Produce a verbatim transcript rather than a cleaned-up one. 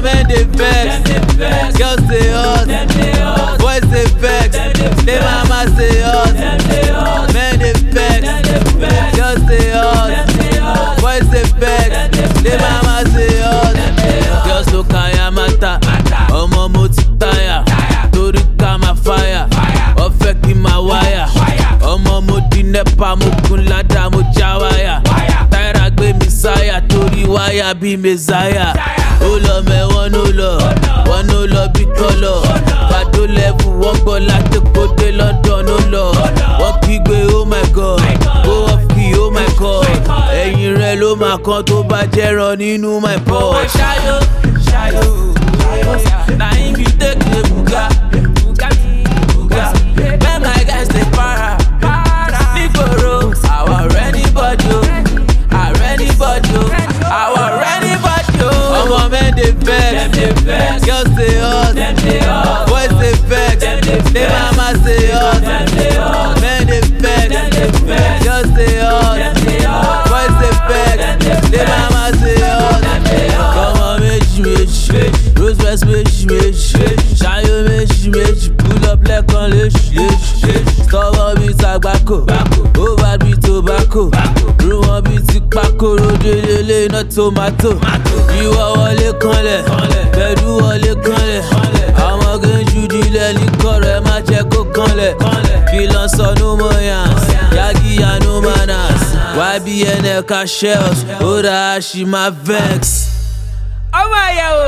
men dey vex, girls dey hot, boys dey vex, they mama say hot. Men dey vex, girls dey hot, boys dey vex, they mama say hot. Girls no kaya mata, ọmọ mo ti tire, torí ká ma fire, ó fẹ́ kí ma wire, ọmọ mo di nepa, mo kun ládàá, mo já wire. Táírà gbé mi sáyà, torí wáyà bí mẹ́sáyà. Ó lọ mẹ́ wọ́n ló lọ, wọ́n ló lọ bí kọ́lọ̀. Bàdó lẹ́bù wọ́n gbọ́ láti kóde London ó lọ. Wọ́n kígbe oh my god, go off key oh my god. Ẹ̀yìn rẹ̀ ló máa kan tó bá jẹ́rọ nínú my pot. Ṣáyó, ṣáyó, na him you take the buga, buga, buga. When my guys dey para, nígboro, àwa ọ̀rẹ́ anybody o, àrẹ́ anybody o, àwa ọ̀rẹ́ anybody o. Ọmọ men dey vex, girls dey hot, boys dey vex, they mama say hot. Men dey vex, girls dey hot, boys dey vex, they mama say hot. Ọmọ méjì méjì, rose vest méjì méjì, ṣayó méjì méjì, pull up lẹ́kan léṣi léṣi. Stubborn bíi tàgbákò, over bíi tobacco, rú wọn bíi ti pákó, ròde lélẹ̀ iná tomato. Ìwọ wọlé kanlẹ̀, pẹ̀lú wọlé kanlẹ̀, àwọn gẹ̀ẹ́jú dilẹ̀ líkọ̀ rẹ̀ má jẹ́ kó kanlẹ̀. Kí lọ sọ no more yans, yagi ya no manners, Y B N L cash shells, ó dáa ṣì máa vex. ọmọ ìyàwó